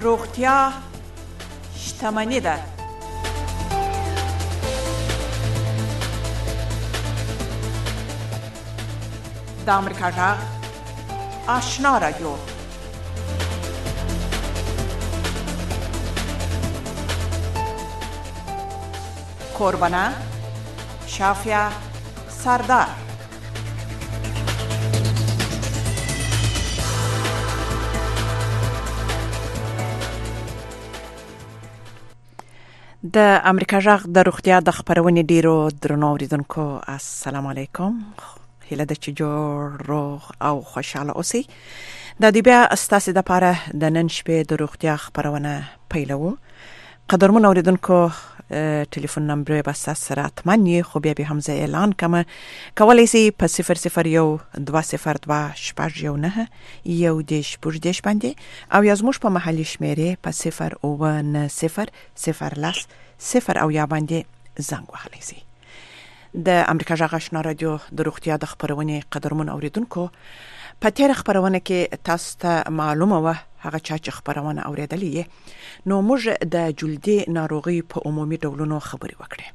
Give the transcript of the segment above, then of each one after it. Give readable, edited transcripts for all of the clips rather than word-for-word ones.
روغتیا شتمني ده. د امریکا غږ آشنا رادیو. کوربانه شافیا سردار. د امریکا غږ د روغتیا د خبرونې ډیرو درنو اوریدونکو السلام علیکم. هیله ده چې جوړ روغ او خوشاله اوسئ. د دې بیا ستاسو د لپاره د نن شپې د روغتیا خبرونه پیلوو. قدرمن اوریدونکو ټلیفون نمبر به تاسو سره اتمنې خو بیا به هم زه اعلان کوم. کولای شئ په 00202 یو دیش پوجدیش باندې او یا زموږ په محلي شمیرې په 09000 او یا باندې زنګ وهلی شئ. د امریکا غږ آشنا رادیو د روغتیا د خبرونې قدرمن اوریدونکو په تیر خبرونه کې تاسو ته معلومه و هغه چې خبرونه اوریدلې نو موږ د جلدي ناروغي په عمومي ډولونو خبرې وکړې.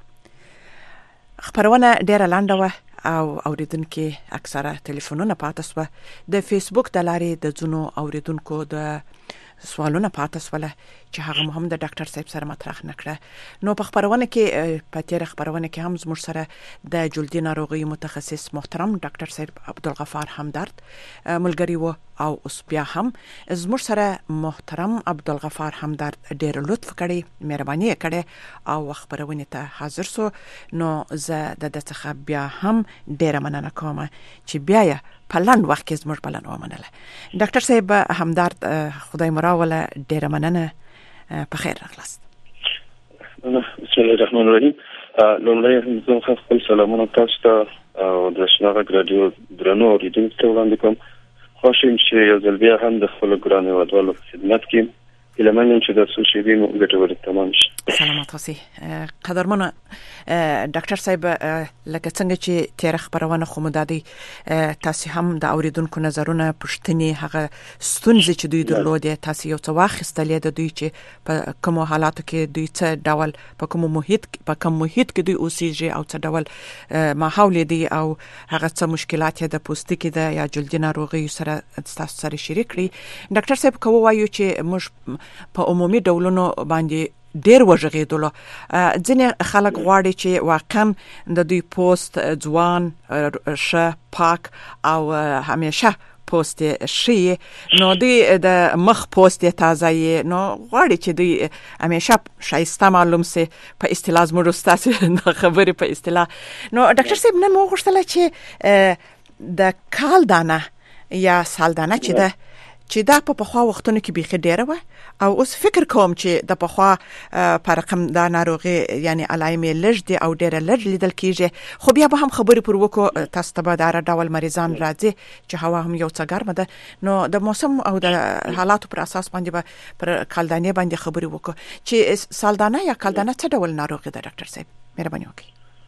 خبرونه ډیره لنډه و او اوریدونکو اکثره ټلیفونونه پاتې سو. د فیسبوک د لارې د ځونو اوریدونکو د سوالونه پاتې سول چې هغه هم د ډاکټر صاحب سره مطرح نکړه. نو په خبرونه کې په تیر خبرونه کې هم زموږ سره د جلدي ناروغي متخصص محترم ډاکټر صاحب عبدالغفار همدرد ملګری و او اوس بیا هم زموږ سره محترم عبدالغفار همدرد ډېر لطف کړی، مهرباني کړې او خبرونه ته حاضر سو. نو زه د څخه بیا هم ډېر مننه کوم چې بیا په لنډ وخت کې زموږ بلنه ومنله. ډاکټر صاحب همدرد خدای مراوله ډېر مننه. په خیر راغلاست. بسم الله الرحمن الرحیم. لومړی زه خپل سلامونه تاسو ته او د آشنا غږ رادیو درنو اوریدونکو ته وړاندې کوم. خوښ یم چې یو ځل بیا هم د خپلو ګرانو هیوادوالو په خدمت کې یم. هیله من یم چې دا څو شیبې مو ګټورې تمام شي. سلامات اوسئ. قدرمنه ډاکټر صاحب لکه څنګه چې تیر خبرونه خو مدادي تاسو هم د اوریدونکو نظرونه پښتني هغه ستونزې چې دوی درلودې تاسو یو څه واخیستلې د دوی چې په کوم حالاتو کې دوی څه ډول په کوم محیط کې دوی اوسېږي او څه ډول ماحول دی او هغه څه مشکلات د پوستکي د یا جلدي ناروغي سره تاسو سره شریک کړي. ډاکټر صاحب کوم وایو چې موږ په عمومي ډولونو باندې ډیر وژغېدلو. ځینې خلک غواړي چې واقعا د دوی پوست ځوان ښه پاک او همیشه پوست شي، نو دوی د مخ پوست تازه نو غواړي چې دوی همیشه شایسته معلوم سي په اصطلاح زموږ استاد خبرې په اصطلاح. نو ډاکټر صاحب نن مو غوښتل چې د کال دانه یا سال دانه چې دا په پخوا وختونو کې بيخي ډیره و او اوس فکر کوم چې د پخوا په رقم دا ناروغي یعنی علایمې لږ دي او ډیره لږ لیدل کیږي. خو بیا به هم خبرې پر وکړو تاسو ته به دا ډول مریضان راځي چې هوا هم یو څه ګرمه ده. نو د موسم او د حالاتو پر اساس باندې به پر کالدانې باندې خبرې وکړو چې سالدانه یا کالدانه څه ډول ناروغي ده. ډاکټر صاحب مهرباني وکړئ.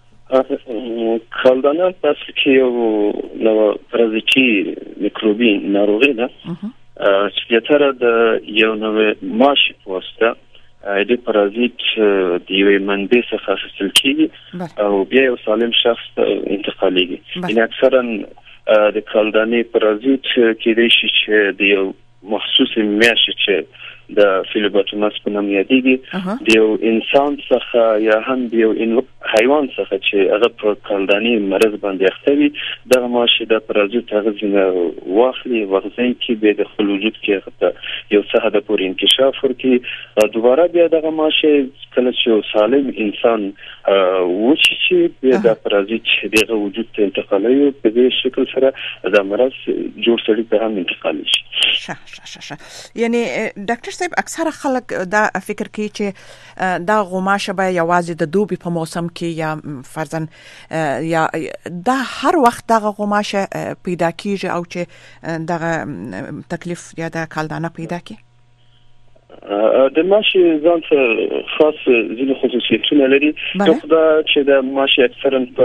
کالدانه تاسو کې یو نو پرازیتي میکروبي ناروغي ده چې زیاتره د یو نوې ماشي پوسته د پرازیت د یوې منبع څخه اخیستل کیږي او بیا یو سالم شخص ته انتقالېږي. یعنې اکثرا د کالدانې پرازیت کېدای شي چې د یو مخصوص میاشت چې د فیلوباتوماس په نوم یادېږي د یو انسان څخه یا هم د یو حیوان څخه چې هغه په کالدانې مرض باندې اخته وي دغه ماشي د پرازیت هغه ځینه واخلي وغځوي چې بیا د خپل وجود کې هغه یو څه حده پورې انکشاف ورکړي. دوباره بیا دغه ماشي کله چې یو سالم انسان وشي چې بیا د پرازیت دغه وجود ته انتقالوي په دې شکل سره د مرض جوړ سړي ته هم انتقال شي. یعنی ډاکټر صاحب اکثره خلک دا فکر کوي چې دا غوماشه به یوازې د دوبي په موسم کې یا فرضاً یا دا هر وخت دغه غوماشه پیدا کیږي او چې دغه تکلیف یا د کالدانه پیدا کی. د ماشي ځان څخه خاص ځینې خصوصیتونه لري. دا چې د ماشي اکثرا په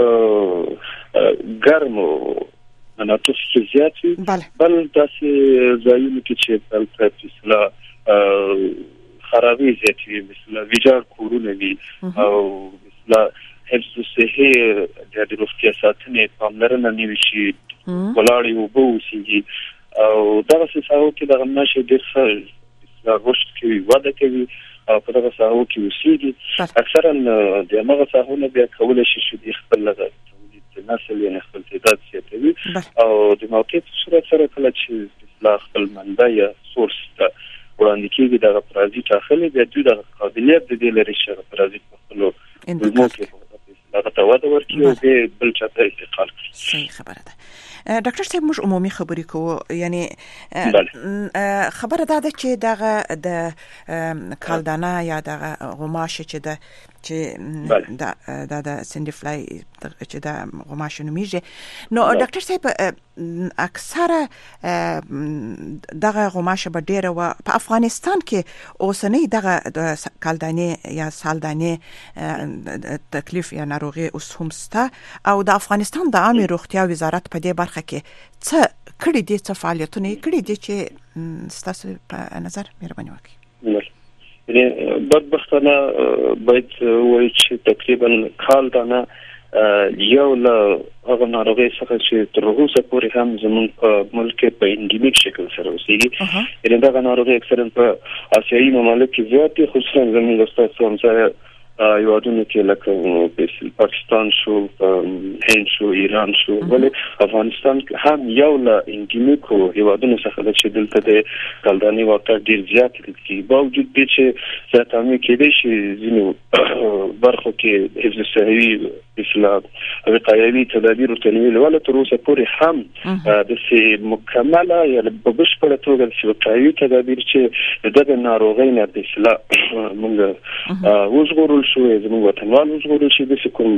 ګرمو مناطق کې زیات وي، بل داسې ځایونه کې چې بل په اصطلاح خرابې زیاتوي، مثلا ویجاړ کورونه وي او مثلا حفظ صحي د روغتیا ساتنې پاملرنه نه وي چې ولاړې اوبه اوسېږي او دغسې ساحو کې دغه ماشي ډېر ښه رشد کوي، وده کوي او په دغه ساحو کې اوسېږي. اکثرا د همغه ساحو نه بیا کولی شي چې د خپل نسل یعنې خپل تعداد زیاتوي او د موقع په صورت سره کله چې خپل منبع یا سورس ته وړاندې کېږي دغه پرازیت ټاکلی، بیا دوی دغه قابلیت د دې لري چې هغه پرازیت په خپلو کولمو کې هغه ته وده ورکړي او بل چا ته انتقال کړي. صحیح خبره ده. ډاکټر صاحب موږ عمومي خبرې کوو، یعنی خبره دا ده چې دغه د کالدانه یا دغه غوماشه چې د سنډي فلای چې د غوماشه نومیږي، نو ډاکټر صاحب اکثره دغه غوماشه به ډیره و په افغانستان کې اوسنۍ دغه کالدانه یا سالدانه تکلیف یا ناروغي اوس هم شته او د افغانستان د عامه روغتیا وزارت په دې برخه کې څه کړي دي، څه فعالیتونه کړي دي چې ستاسو په نظر مهرباني وکړئ؟ بدبختانه باید وایي چې تقریبا کالدانه یو له هغه ناروغۍ څخه چې تر اوسه پورې هم زموږ په ملک کې په انډیمیک شکل سره اوسېږي. یعنې دغه ناروغۍ اکثرا په آسیایي ممالک کې زیات دي، خصوصا زموږ ستاسو همسایه هیوادونو کې لکه پاکستان شو، هند شو، ایران شو، ولی افغانستان هم یو له انډیمیکو هیوادونو څخه ده چې دلته د کالدانې واقع ډېر زیات لیدل کېږي، باوجود دې چې زیاتامې کېدی شي ځینو برخو کې حفظ صحي مثلا وقایوي تدابیر ورته نیولي، ولی تر اوسه پورې هم داسې مکمله یا په بشپړه توګه داسې وقایوي تدابیر چې د دغه ناروغۍ نه مثلا موږ وژغورل شو، زموږ وطنوال وژغورل شي، داسې کوم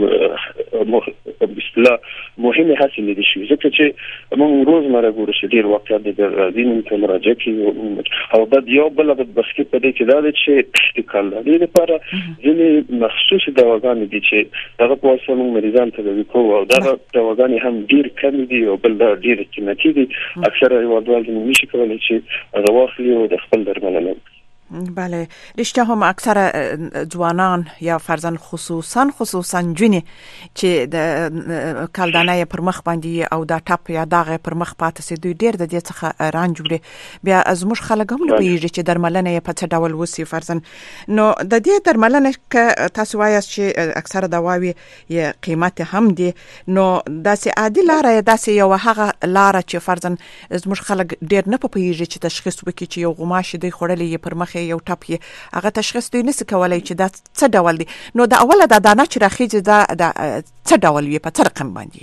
اصطلاح مهمې هڅې نه دي شوي، ځکه چې موږ روزمره ګورو چې ډېر واقعات د ځینو ته مراجعه کوي او یو بله بدبختي په دې کې دا ده چې د کالدانې لپاره ځینې مخصوصې دواګانې دي چې هغه په واسطه موږ مریضان تداوي کوو او دغه دواګانې هم ډېر کمې دي او بل دا ډېر قیمتي دي. اکثره هېوادوال زموږ نشي کولی چې هغه واخلي او د خپل درملنه وکړي. بله، رشته هم اکثر جوانان یا فرزن خصوصا جونی چې د کالدانه پر مخ باندې او دا ټاپ یا داغه پر مخ پاتې سي دوی ډیر د دې څخه رانج وړي، بیا زموږ خلک هم نه پیږي چې درملنه یې په څه ډول وسی فرزن. نو د دې درملنه ک تاسو وایاست چې اکثر دواوی یې قیمت هم دي، نو داسې عادي لار داسې یو هغه لار چې فرزن زموږ خلک ډیر نه پیږي چې تشخیص وکړي چې یو غوماشه دی خورلې پر مخ یو ټاپ یې هغه تشخیص دوی نس کولای چې دا څه ډول دی. نو د اوله د دانه چې راخیږي دا څه ډول وي، په څه رقم باندې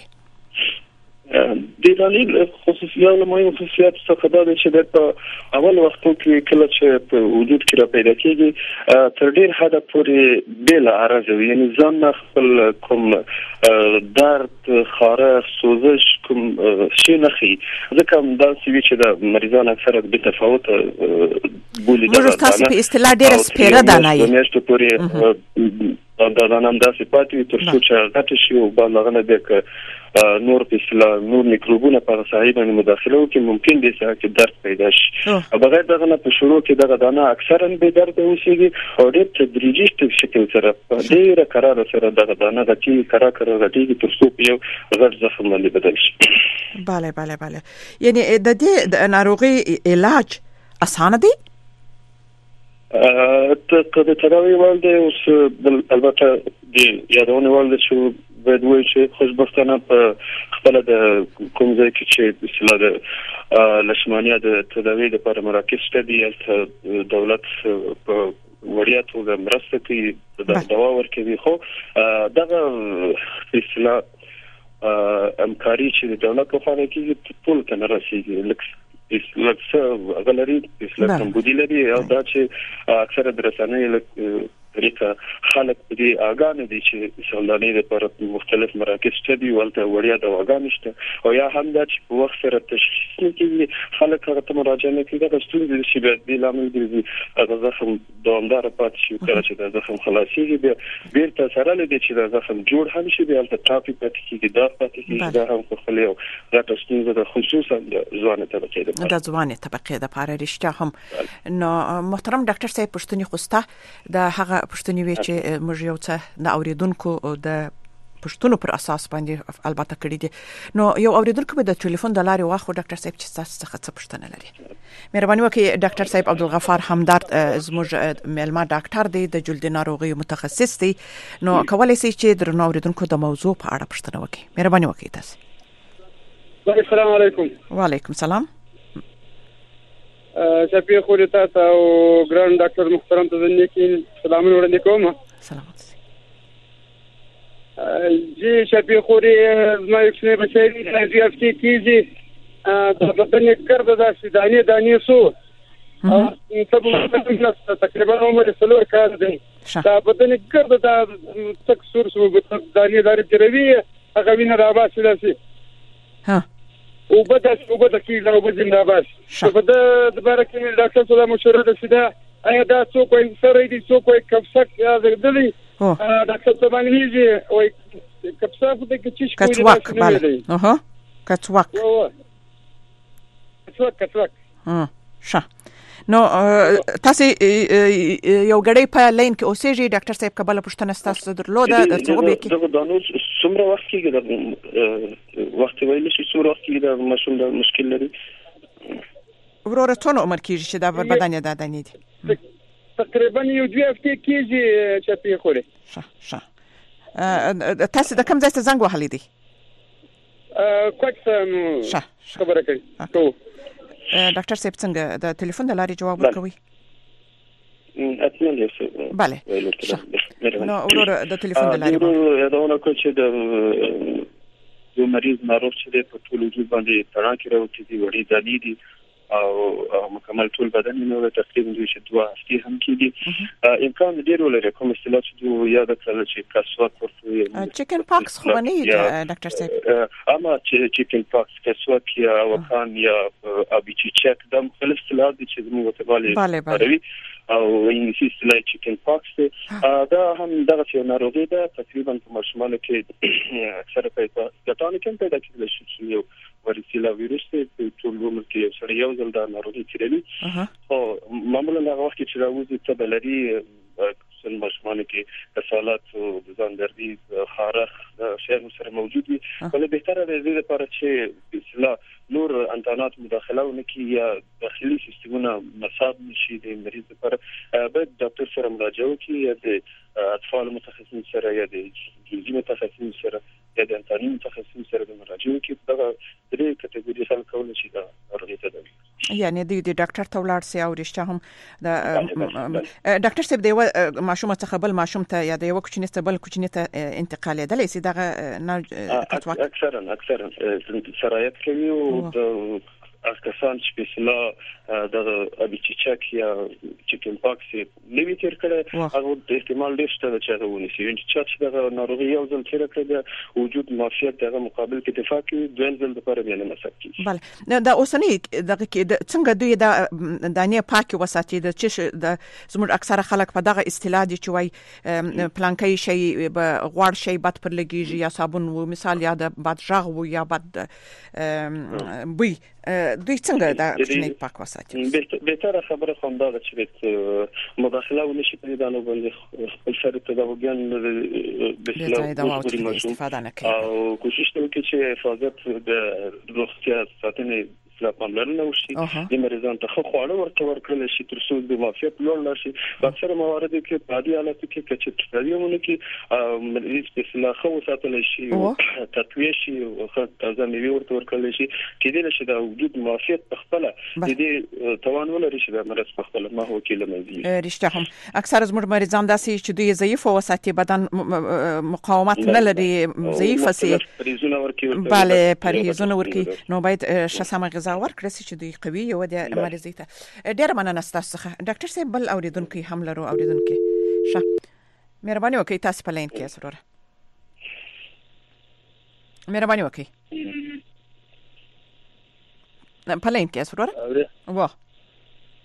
د دانې خصوصیات له مهمو خصوصیاتو څخه دا دی چې په اول وختو کې کله چې په وجود کې را پیدا کېږي تر ډېر حده پورې بېله عرضه وي، یعنې ځان نه خپل کوم درد، خارښ، سوزش کوم شی نه ښیي، ځکه همداسې وي چې د مریضان اکثره بې تفاوته بولي. موږ ستاسو په اصطلاح ډېره سپېره دانه یې میاشتو پورې دا دانه همداسې پاتې وي تر څو چې غټه شي او بعد هغه نه بیا که نور میکروبونه په ساحې باندې مداخله وکړي ممکن دې سره کې درد پیدا شي. او بغیر دغه نه په شروع کې دغه دانه اکثرا بې درده اوسېږي او ډېر تدریجي شکل سره په ډېره کراره سره دغه دانه غټېږي، غټېږي تر څو په یو غټ زخم باندې بدل شي. بله، یعنې د دې ناروغۍ علاج اسانه دی؟ د تداوی وړ دی. اوس البته د یادونې وړ دی چې باید وایي چې خوشبختانه په خپله د کوم ځای کې چې اصطلاح د لشمانیا د تداوی لپاره مراکز شته دي، هلته دولت په وړیا توګه مرسته کوي، دوا ورکوي، خو دغه اصطلاح همکاري چې د دولت لخوا کېږي ټولو ته نه رسېږي، لږ څه غلري اصلاح کمبودي لري او دا چې اکثره د رسنیو طریقه خلک په دې آګاه نه دي چې سالدانې لپاره مختلف مراکز شته دي، ولته وړیا دواګانې شته او یا هم دا چې په وخت سره تشخیص نه کېږي، خلک هغه ته مراجعه نه کوي. دغه ستونزې چې بیا دې لامل ګرځي هغه زخم دوامداره پاتې شي، کله چې دا زخم خلاصېږي بیا بیرته سره له دې چې دا زخم جوړ هم شي بیا هلته ټاپې پاتې کېږي، داغ پاتې کېږي، دا هم په خپل یو زیاته ستونزه ده خصوصا د ځوان طبقه ده د ځوان طبقه د لپاره رښتیا هم نو محترم ډاکټر صاحب پښتني خوسته د هغه پښتني وی چې موږ یو څه د اوریدونکو د پښتون پر اساس باندې البته کړی دي نو یو اوریدونکو به د ټلیفون د لارې واخو ډاکټر صاحب چې تاسو څخه څه پښتنه لري مهرباني وکړئ ډاکټر صاحب عبدالغفار همدرد زموږ ملما ډاکټر دی د جلدي ناروغیو متخصص دی نو کولای شي چې درنو اوریدونکو د موضوع په اړه پښتنه وکړي مهرباني وکړئ تاسو السلام علیکم وعلیکم السلام شفیع خوري تاسو او ګران ډاکټر محترم ته نیکین سلام وړاندې کوم سلامات جی شفیع خوري زما یو څه بچی راځي افتی کیږي د بدن ګرد د دانې سو تقریبا عمر 3 کال دی دا بدن ګرد د تک سور سو دانې دار جوړوي هغه وینه راواسي لاسي ها او بده کی لا وبد راواسي په د بارکه ډاکټر سره مشوره ده چې ایا دا څوک یې سره دي څوک یې کفسک یا زګدلی ډاکټر ته باندې وي کفسک د کچش کوی کڅوک bale کڅوک ښه نو تاسو یو غړی په لین کې اوسېږي ډاکټر صاحب قبل پښتنه تاسو درلوده درڅو به کې دغه دانو څومره وخت کې د وخت ویل شي څومره وخت کې د مشوم د مشکل لري وروره څونه عمر کېږي چې د بدن د دانې دي تقریبا یو 2 هفته کېږي چې په خوره ښه تاسو د کوم ځای ته زنګ وهلی دی کوڅه خبره کوي ډاکټر صاحب څنګه د ټلیفون د لارې جواب ورکوي اتمنى bale نو وروره د ټلیفون د لارې یادونه کوم چې د یو مریض ناروغ چې په ټول وجود باندې تړاو کې راوتی دی وړي دانی دي او مکمل ټول بدن نو تقریبا دوی چې 2 هفتې هم کېدي امکان ډیر ولري کوم اصطلاح چې یاد کړل چې کسوک ورته چیکن پاکس خو نه ډاکټر صاحب اما چیکن پاکس کسوک یا وکان یا ابيچي چک د مختلف اصطلاحات چې موږ ته بالي او انګلیسي اصطلاح چیکن پاکس دا هم دغه یو ناروغي ده تقریبا په ماشومانو کې اکثره پیدا پیدا کېدل شي یو ورسیلا ویروس په ټول عمر کې سره یو ځل دا ناروغي کېږي او معمولا هغه وخت چې راوځي ته بلري سن ماشومان کې کسالات او ځان دردي خارخ شیان سره موجود وي ولې بهتره ده د لپاره چې اصلاح نور انتانات مداخله ونکي یا داخلي سیستمونه مصاب نشي د مریض لپاره باید ډاکټر سره مراجعه وکړي یا د اطفال متخصص سره یا د جلدي متخصص سره یا د انتاني متخصص سره د مراجعه وکړي دا درې کټګوري خلک کولای شي دا ورغی ته یعنی د ډاکټر ته ولاړ سي او رښتیا هم د ډاکټر صاحب دی ماشوم څخه بل ماشوم ته یا د یو کوچنی ته بل کوچنی ته انتقال یدل سي دغه اکثرا سرایت کوي او د کسان چې په اصطلاح د ابيچي چک یا چیکن پاکس نوی تیر کړي هغه د احتمال ډېر شته چې هغه ونیسي چې د ناروغي یو ځل تیر کړي د وجود معافیت دغه مقابل کې دفاع کوي دویم ځل لپاره بیا نه مسکي بله دا اوسنی دغه کې څنګه دوی د دانې پاکي وساتي د چې د زموږ اکثره خلک په دغه اصطلاح دي چې وای پلانکي شي غوړ شي بد پر لګيږي یا صابون و مثال یا د بد ژغ و یا بد بوی دوی څنګه دا کوچنی پاک وساتي بهتره خبره خو دا چې مداخله ونشي په دانو باندې خپل سره تداوګان د استفاده نه کوي او کوشش وکړي چې حفاظت د روغتیا ساتنې پاملرنه وشي د مریضانو ته خواړه ورکړل شي تر څو د معافیت لوړ شي په اکثره موارد کې په عادي حالت کې چې تداویونه کې مریض په اصطلاح خو ساتل شي تطویه شي او تازه میوه ورکړل شي کېدل شي د وجود معافیت په خپل د دې توان ولري چې د مرض په خپل ما هو کې لمزي رښتیا هم اکثر زموږ مریضان داسې چې دوی ضعیف او ساتي بدن مقاومت نه لري ضعیف سي bale پرهیزونه ورکي نو باید شسمه غذا ورکړي چې دوی قوي یو د مریضي ته ډیر مننه تاسو څخه ډاکټر صاحب بل اوریدونکو هم لرو اوریدونکو ښه مهرباني وکړئ تاسو په لاین کې اسرور مهرباني وکړئ په لاین کې اسرور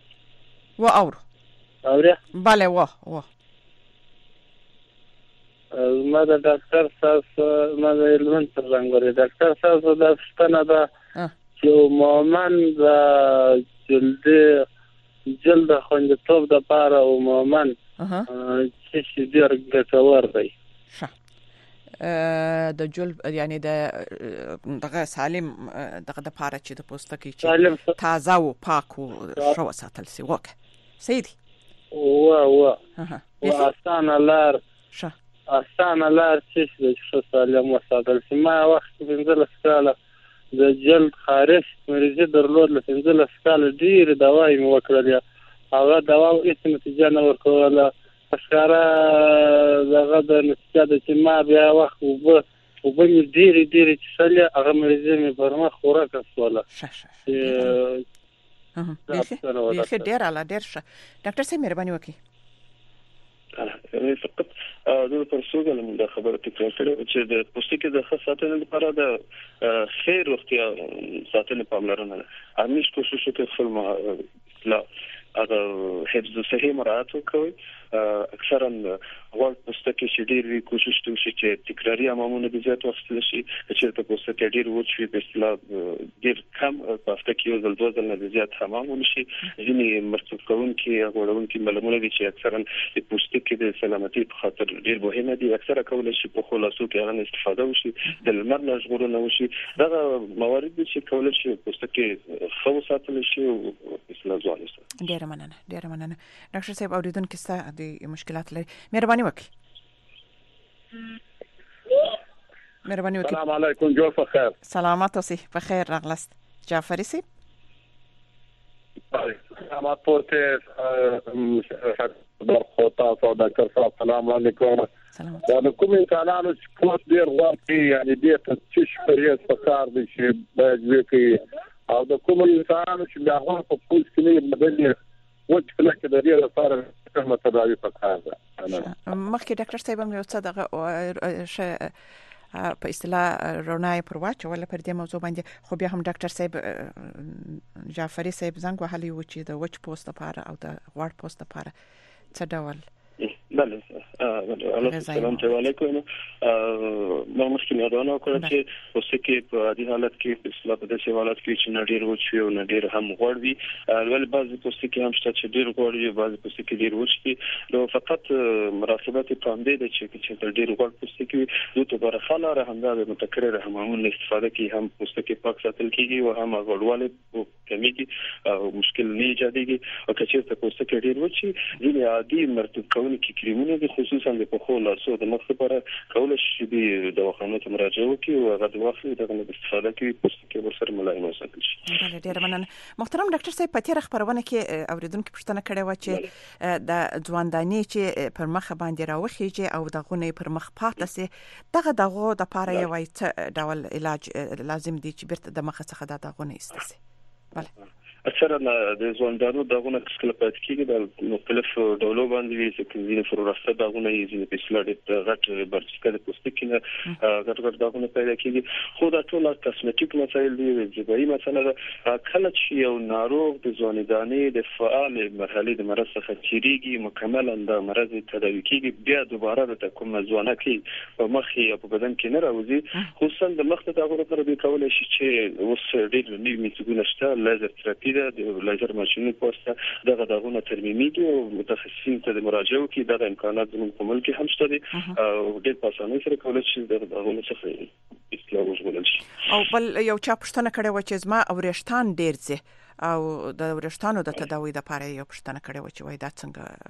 و اور اوره bale و ما د ډاکټر صاحب ما د علم تر څنګه ډاکټر صاحب د ستنه دا چې مومن د جلد خوندیتوب د پاره او مومن چې ډیر ګټور دی د جلب یعنی دغه سالم دغه د پاره چې د پوستکي چې تازه او پاک او شو ساتل سی وکه سیدی اسانه لار چې سالم وساتل سی ما وخت بنزل سکاله د جلد خارش مریضي درلود لته سکاله ډیر دوايي مو وکړل هغه دوا هیڅ نتیجه نه ورکوله اشاره دغه د نتیجه د چې ما بیا وخت وبني ډیر چې ساله هغه مریضي مې برمه خوراک اسوله بخیر ډیر اعلی ډیر ښه ډاکټر صاحب مهرباني وکړئ فقط د پرسوګل من د خبره تکرار کړو چې د پوستکي د خاصاتو لپاره د خیر وختیا ساتنه پاملرنه همیش کوشش وکړئ خپل هغه حفظ صحي مراعات وکړئ اکثرا غوړ پوستکي چې ډیر کوشش وکړي چې تکراري عملونه د زیات وخت لشي چې په پوستکي ډیر وچوي په اصطلاح ډیر کم په هفته کې یو ځل دوه ځله نه زیات حمام ونشي ځینې مرطوب کوونکي غوړونکي ملمونه دي چې اکثرا د پوستکي د سلامتي په خاطر ډیر مهمه دي اکثره کولای شي په خلاصو کې هغه استفاده وشي د لمر نه ژغورنه وشي دا موارد چې کولای شي پوستکي خو ساتل شي او اصلاح ځواني ډیر مننه ډاکټر صاحب اوریدونکو ستاسو د مشکلات لري مهرباني وکړئ السلام علیکم جو بخیر سلامات اوسئ بخیر راغلاست جعفری صاحب سلامات پورته در خطا او ډاکټر صاحب السلام علیکم دا کوم انسانانو چې کوم ډیر واقعي یعنی دې ته چې شپریت پکار دي چې باید وکړي او د کوم انسانانو چې دا هغه په پوز کې نه بدلي وڅ کله چې د دې لپاره کومه تداوی پکار ده مخکې ډاکټر صاحب هم یو څه دغه په اصطلاح رونای پر واچ ولا پر دې موضوع باندې خو بیا هم ډاکټر صاحب جعفری صاحب زنګ وهلی و چې د وچ پوسټ لپاره او د غوړ پوسټ لپاره څه ډول بله السلام علیکم ما مشکل یادونه کړم چې پوستکي په دې حالت کې په اصطلاح په دې حالت کې چې نډیر وچوي او نډیر هم غوړ وي ول بعضي پوستکي هم شته چې ډیر غوړ وي بعضي پوستکي ډیر وچ وي نو فقط مراقبت پام دې چې ډیر غوړ پوستکي وي ته برخاله را هم د متکرر حمامونو استفاده کوي هم پوستکي پاک ساتل کیږي او هم غوړواله کمیږي او مشکل نه ایجادېږي او که چېرته پوستکي ډیر وچي ځینې عادي مرطوب کوونکي کریمونه دي خصوصا د پخو لاسو د مخ لپاره کولای شي د دواخانو ته مراجعه وکړي او هغه د وخت دغه استفاده کوي پوستکي ورسره ملایم وساتل شي. ډېر مننه محترم ډاکټر صاحب په تیر خبرونه کې اوریدونکو پوښتنه کړې و چې د ځواندانی چې پر مخ باندې راوخیږي او دغه پر مخ پاتې سي دغه د پاره یو ډول علاج لازم دي چې بیرته د مخ څخه دغه نه ایستسي. بله اکثرا د ځوانانو دغه کله پات کېږي د مختلف ډولو باندې وي چې ځینې فلورسته دغه یې ځینې په سلاډ غټ برچکه د پوستکي نه غټ دغه پیدا کېږي خو دا ټول کاسمیټیک مسایل دي جبري مسله کله چې یو ناروغ د ځوانیدانې د فعال مرحله د مرض څخه تیریږي مکمل د مرض تداوي کېږي بیا دوباره د کوم ځوانه کې په مخ یا په بدن کې نه راوځي خصوصا د مخ ته دغه لپاره به کولای شي چې اوس ډېر نوې میتودونه شته لیزر تراپي د لیزر ماشیني پوسټه دغه ترمیمي دي او متخصصین ته د مراجعه کوي دغه امکانات زموږ په ملک هم شته دي او ډېر په اسانۍ سره کولای شي دغه څخه اصلاح وژغورل شي. او بل یو چا پوښتنه کړې و چې زما اورښتان ډېر ځي او د اورښتانو د تداوی لپاره یو پوښتنه کړې و چې وای دا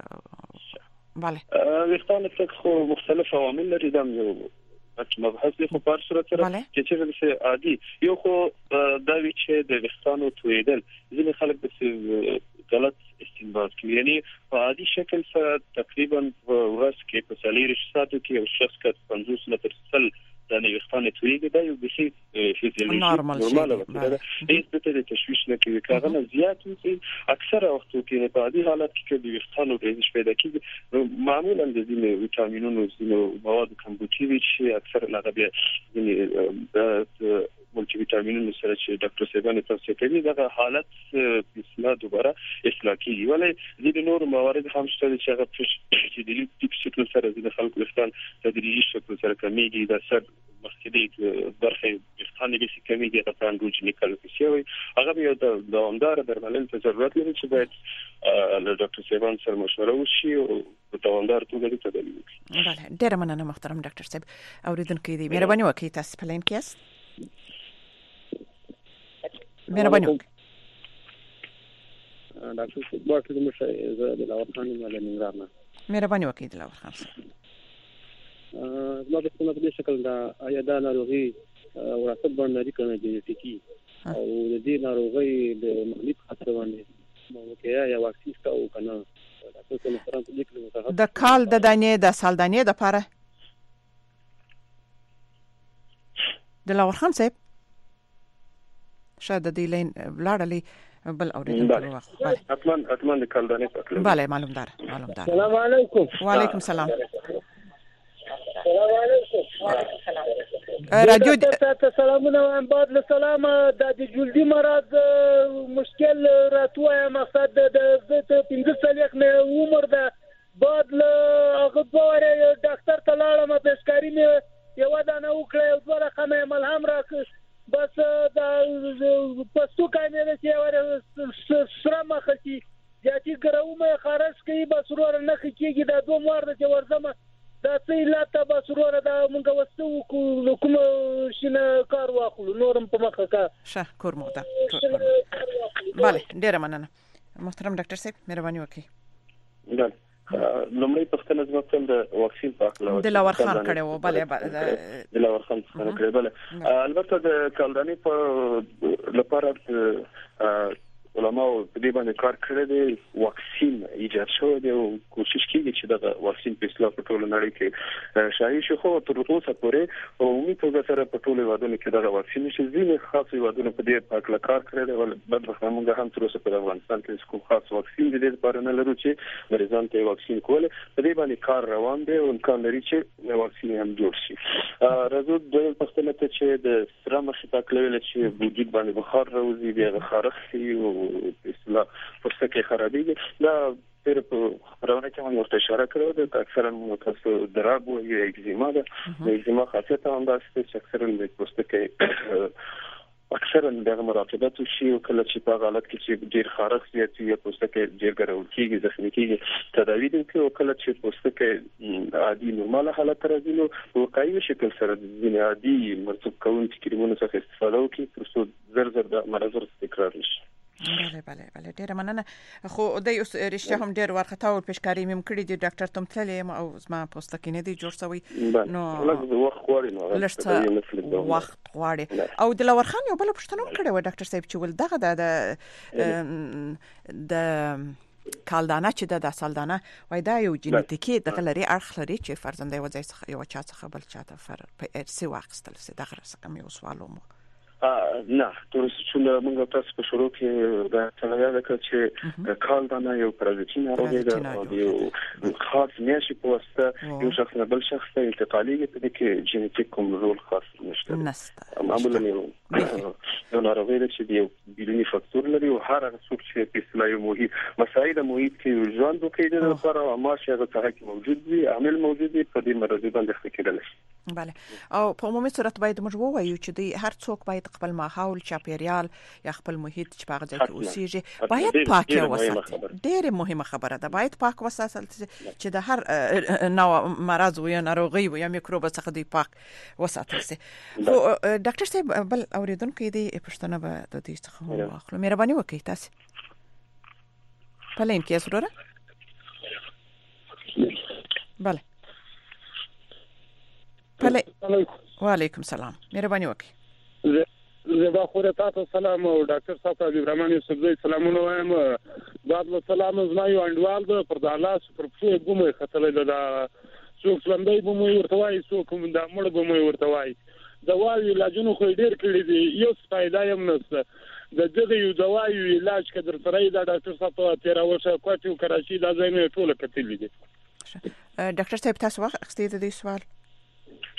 څنګه bale اورښتان څخه خو مختلف عوامل لري دا یو مبحث دی خو په صورت سره چې عادي یو خو دا وی چې د وختانو تویدل ځینې خلک د غلط استنباط کوي یعنی په عادي شکل سره تقریبا ورځ کې په 40 ساعتو کې یو شخص کې 50 متر سل د وختانو تویږي دا یو بشي فزیولوژي نورماله ده هیڅ د تشویش نه کوي کاغه زیات وي اکثره وختو کې په عادي حالت کې د وختانو ریزش پیدا کیږي معمولا د ځینې ویټامینونو ځینې مواد کمبوټي وي چې اکثر لغه د ملټي ویټامینونو سره چې ډاکټر صاحبانه تاسو کوي دا حالت اصلاح دوباره اصلاح کیږي ولې ځینې نور موارد هم شته چې هغه چې د لیپټیک شکل سره د خلکو لختان تدریجي شکل سره کمیږي د سر مخکې برخه ځانګړي به کمیږي د پاندوج نیکل کیږي هغه یو د دوامدار درملنې ته ضرورت لري چې باید له ډاکټر صاحبان سره مشوره وشي او په دوامدار توګه د تداوی وکړي. بله ډیر مننه محترم ډاکټر صاحب اوریدونکو دې مهرباني وکړئ تاسو په لین کې یاست مهرباني وکړئ ډاکټر صاحب باکې مشه زه د لاور خان مله ننګرهار نه مهرباني وکړئ د لاور خان صاحب زما د څه په شکل دا آیا دا ناروغي وراثت باندې لري کنه جنټیکي او د دې ناروغي د مخنیوي خاطر باندې موقعه یا واکسین کا او کنه تاسو څه مثلا لیکل متخصص د کال د دانې د سال دانې د لپاره د لاور خان صاحب شاید د دې لین ولاړلې بل اوریدونکو وخت اتمن د کال دانې پکړه bale معلومدار السلام علیکم وعلیکم السلام رادیو ته سلامونه وایم بعد له سلام د جلدی مرض مشکل راتوه مقصد د 15 سالک نه عمر ده بعد له هغه بوره ډاکټر ته لاړم پیشکاری مې یو دانه وکړه او دوه رقم ملهم راکړ بس د پستو کاینه چې وره سره مخه کی چې ګرومه خارج کوي بس ورور نه کیږي د دوه مور د ورزمه دا څه لا ته بسروره دا مونږ وستو کوم شنه کار واخلو نورم په مخه کا شه کور مقدم bale ډیر مننه محترم ډاکټر صاحب مهرباني وکړئ لومړی پښتنه زما په د واکسین په اړه د لاور خان کړه و bale د لاور خان کړه bale البته د کالدانې په لپاره علماء په دې باندې کار کړی دی واکسین ایجاد شوی دی او کوشش کیږي چې دا واکسین په اصلاح په ټول نړۍ کې شایع شي خو تر اوسه پورې عمومي توګه سره په ټول وادونو کې دا واکسین شي ځینې خاص وادونو په دې په اړه کار کړی دی ول بدرخه موږ هم تر اوسه په افغانستان کې کوم خاص واکسین د دې لپاره نه لرو چې مریضان ته واکسین کول په دې باندې کار روان دی او امکان لري چې واکسین هم جوړ شي راځو د پښتنه ته چې د سره مخې تکلیف چې وجود باندې بخار راوځي بیا خارخ شي او اصلاح پوستکی خرابېږي دا پر خبرونه کې موږ ورته اشاره کړو د اکثرا متخصص دراب او اگزیما د اگزیما خاصیت هم دا چې اکثرا د پوستکی اکثرا د مراقبت شي او کله چې په حالت کې چې ډیر خارخ زیاتې یا پوستکی ډیر ګرول کېږي زخمي کېږي تداوی دي او کله چې پوستکی عادي نورمال حالت راځي نو واقعي شکل سره د عادي مرطوب کوونکي کریمونو څخه استفاده وکړي تر څو زر د مرض تکرار نشي. bale ډیر مننه خو د اوس رښتیا هم ډیر ورخته او پیشکاری مم کړی دی ډاکټر تم تللی او زما پوستکی نه دی جوړ شوی نو وخت غواړي او د لور خان یو بل پښتنو کړی و ډاکټر صاحب چې ول دغه د کالدانه چې د سالدانه وای دا یو جنټیکي د غلري اړخ لري چې فرزندې وځي څخه یو چا څخه بل چاته په ارثي واخستل سي دغه رسکم یو سوالو نه تر څو موږ تاسو په شروع کې دا څنګه دا چې کالدانه یو پرازیتي ناروغي ده او یو خاص نشي په واسطه یو شخص نه بل شخص ته انتقالي کې کې جنټیک کوم رول خاص نشته معمولا یو ناروغي ده چې یو بیرونی فاکتور لري او هر هغه څوک چې په اصطلاح محیط مسایل محیط کې ژوند وکړي د لپاره او ماشه هغه څه موجود وي عامل موجود وي په دې مرض باندې فکرل شي. bale او په عمومي صورت باید موږ ووایو چې د هر څوک باید خپل ماحول چاپیریال یا خپل محیط چې په هغه ځای کې اوسېږي باید پاک وساتي ډېر مهمه خبره ده باید پاک وساتل چې د هر نوع مرض و یا ناروغي و یا میکروب څخه دی پاک وساتل شي. خو ډاکټر صاحب بل اوریدونکو دې پښتنه به د دې څخه واخلو مهرباني وکړئ تاسو په لین کې سره bale وعلیکم السلام مهرباني وکړئ زه خو تاسو سلام او ډاکټر صاحب ابراهیم یوسف زئی سلامونه وایم بعد له سلام زما یو انډوال د پرداله سپر په ګمه خطلې دا څوک څنګه به مو ورته وایي څوک دا مړ به مو ورته وایي دواوی علاجونه خو ډیر کړی دي یو فائدہ یې نشته د دې یو دوايي علاج کډر سره دا ډاکټر صاحب ته راوښه کوټیو کراچي دا ځای نه ټوله کتلې دي. ډاکټر صاحب تاسو وخت اخستې دې سوال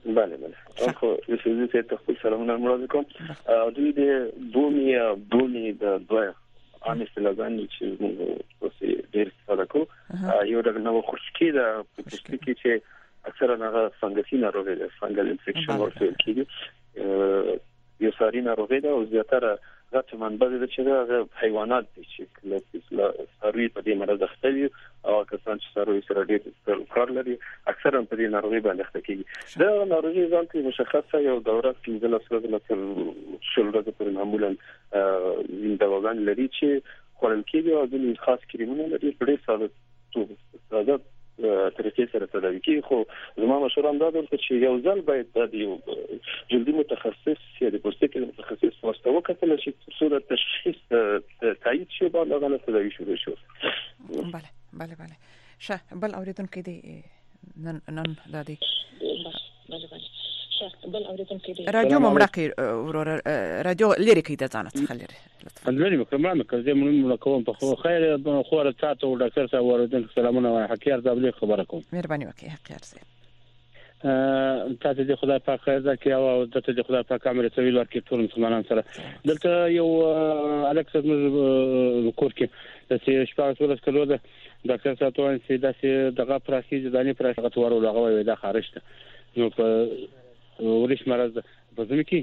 بله بله خو د سوزي ته خپل سلامونه مراد کوم دوی د بومي د دوه عام استلاګان چې موږ اوسې ډېر استفاده کوو یو د نو خشکي د پوستکي چې اکثره هغه فنګسي ناروغي ده فنګل انفیکشن ورته کیږي یو ساري ناروغي ده او زیاتره غټ منبع ده چې دا حیوانات دي چې کله ساروی په دې مرض اخته دي او کسان چې ساروی سره ډېر کار لري اکثرا په دې ناروغي باندې اخته کیږي دا ناروغي ځان کې مشخصه یو دوره 15 ورځې تر شل ورځې پورې معمولا دواګان لري چې خورل کیږي او د خاص کریمونه لري په ډېر ساده طریقې سره تداوی کوي خو زما مشوره هم دا ده چې یو ځل باید د یو جلدي متخصص یا د پوستکي متخصص واسطه وکړل شي چې د تشخیص تایید شي باید هغه تداوی شروع شي. بله شه بل اوریدونکو دی نن د دې بل اوریدونکو دی رادیو ممړه ورور رادیو لري کې د ځانت خلل لطفا لري مکرمه کزه مونږ کوم په خیر خو راته ډاکټر صاحب اوریدونکو سلامونه حکیار زابلی خبره کوم مهرباني وکړئ حکیار صاحب تاسو د خدای پاک خیر درکړي او د خدای پاک امر ته ویل ورکړي ټول مسلمانان سره دلته یو الکس موږ کور کې چې شپږ ورځې کلو ده ډاکټر صاحب ته چې داسې دغه پراخي ځداني پراخه تورو لغوي دا خارجته نو په ورش مرز په زمي کې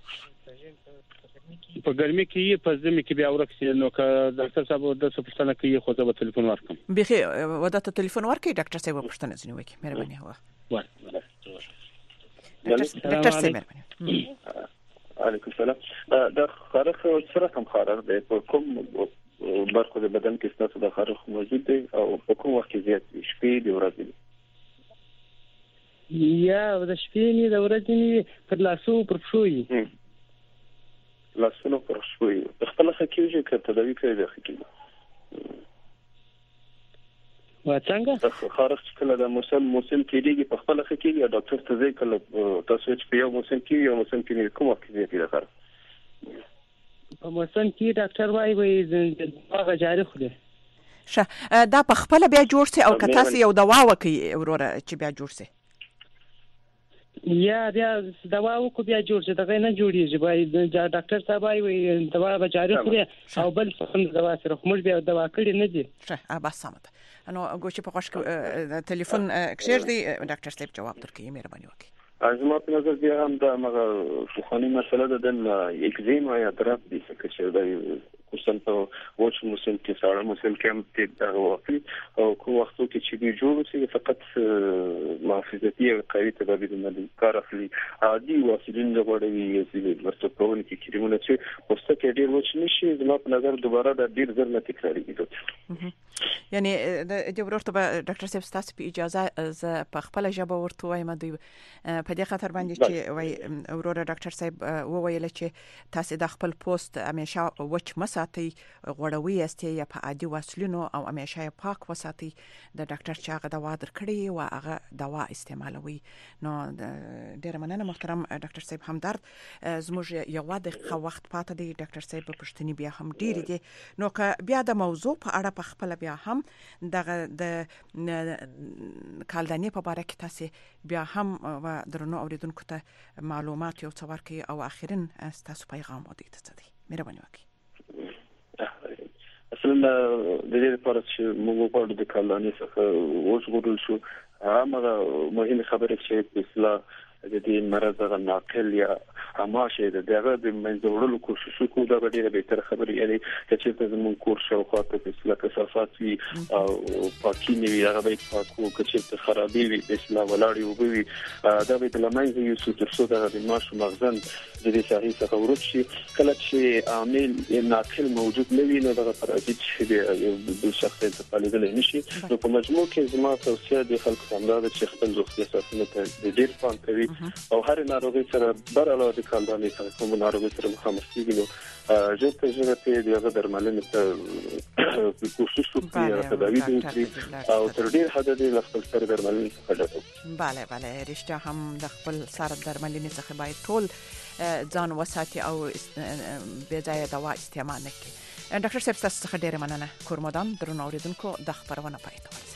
په ګرمي کې په زمي کې بیا ورکسي نو که ډاکټر صاحب د سپښتنه کوي خو زه به ټلیفون ورکم بخي ودته ټلیفون ورکړي ډاکټر صاحب پښتنه ځنی وکي مهرباني هوا ډاکټر صاحب مهرباني علیکم السلام دا خارخ سره کوم خارخ دی په کوم برخه د بدن کې ستاسو د خارخ موجود دی او په کوم وخت کې زیات شپې دی ورځې یا د شپې نه د ورځې نه پر لاسو پر شوي لاسونو پر شوي خپل خکېږي که تداوی کوي د خکېږي څنګه خارخ کله د موسم کېږي په خپل خکېږي ډاکټر ته ځي کله تاسو چې په یو موسم کې یو موسم کې کوم وخت زیات دی خارخ په موسم کې ډاکټر وايي هغه جاری خو دی شه دا په خپل بیا جوړ سي او که تاسو یو دوا وکي وروره چې بیا جوړ سي یا بیا دوا وکړو بیا جوړ شي دغه نه جوړیږي باید ډاکټر صاحب وايي دوا به جاری خوري او بل څه دوا سره موږ بیا دوا کړی نه دي ښه بس سمته نو ګوشي په خوښ ټلیفون کښیر دی ډاکټر صاحب جواب درکړي مهرباني وکړئ زما په نظر بیا هم دا مغه خواني مسله ده د اکزیما یا درد دي چې دا خصوصا په وچ موسم کې ساړه موسم کې هم د وقفي او کوم وختو کې چې دی جوړ شي فقط محافظتي او قوي تدابیر نه کار اخلي عادي واکسین غوړوي چې مرسته کوي چې کریمونه چې پوسټ کې ډیر وچ نشي زما په نظر دوباره د ډیر زر نه تکرارېږي یعنی د ورته ډاکټر صاحب ستاسو په اجازه ز په خپل ژبه ورته وایم دوی په دې خاطر باندې چې وای وروره ډاکټر صاحب وویل چې تاسو د خپل پوسټ همیشه وچ مساتي غوړوي استي یا په عادي وسلونو او همیشه پاک وساتي د ډاکټر چې هغه دوا درکړي او هغه دوا استعمالوي نو ډیر مننه محترم ډاکټر صاحب همدرد زموږ یو دقیقه وخت پاتې دی ډاکټر صاحب په پښتني بیا هم ډیر دي نو که بیا د موضوع په اړه په خپل بیا هم دغه د کالدانې په اړه کې تاسو بیا هم درنو اوریدونکو ته معلومات یو څو ورکړي او اخیراً تاسو پیغام ودی ته دي مهرباني وکړئ اصلا د دې لپاره چې موږ په د کالدانې څخه وژغورل شو هغه مهمه خبره چې په اصطلاح د دې مرض غو ناقل یا هماشه دغه د منځوړلو کوشش کوو دا ډیره به تر خبرې یعنی چې زموږ کورس او خاطر په اصطلاح کثافات وي او پاکي نه وي هغه به پاکو چې خرابې وي په اصطلاح ولاړې وبوي دا به د لمنځه یو څه تر څو د ماشو مغزن د دې صحیح څخه ورک شي کله چې عامل ناقل موجود نه وي نو دغه پرازیت چې د شخص انتقالېدل نشي نو په مجموع کې زما توصیه د خلکو څنګه د چې خپل روغتیا ساتنه ته ډېر پام کوي او هر ناروغي سره بر علاوه د کالدانې سره کوم ناروغي سره مخامخ کیږي نو ژوند ته د درملنې ته کوشش وکړي تداوی وکړي او تر ډیر حد د خپل سره درملنې څخه ډډه وکړي بله رښتیا هم د خپل سره درملنې څخه باید ټول ځان وساتي او بې ځایه دوا استعمال نه کړي ډاکټر صاحب تاسو څخه ډیره مننه کورمدان درنو اوریدونکو د خبرونه پای ته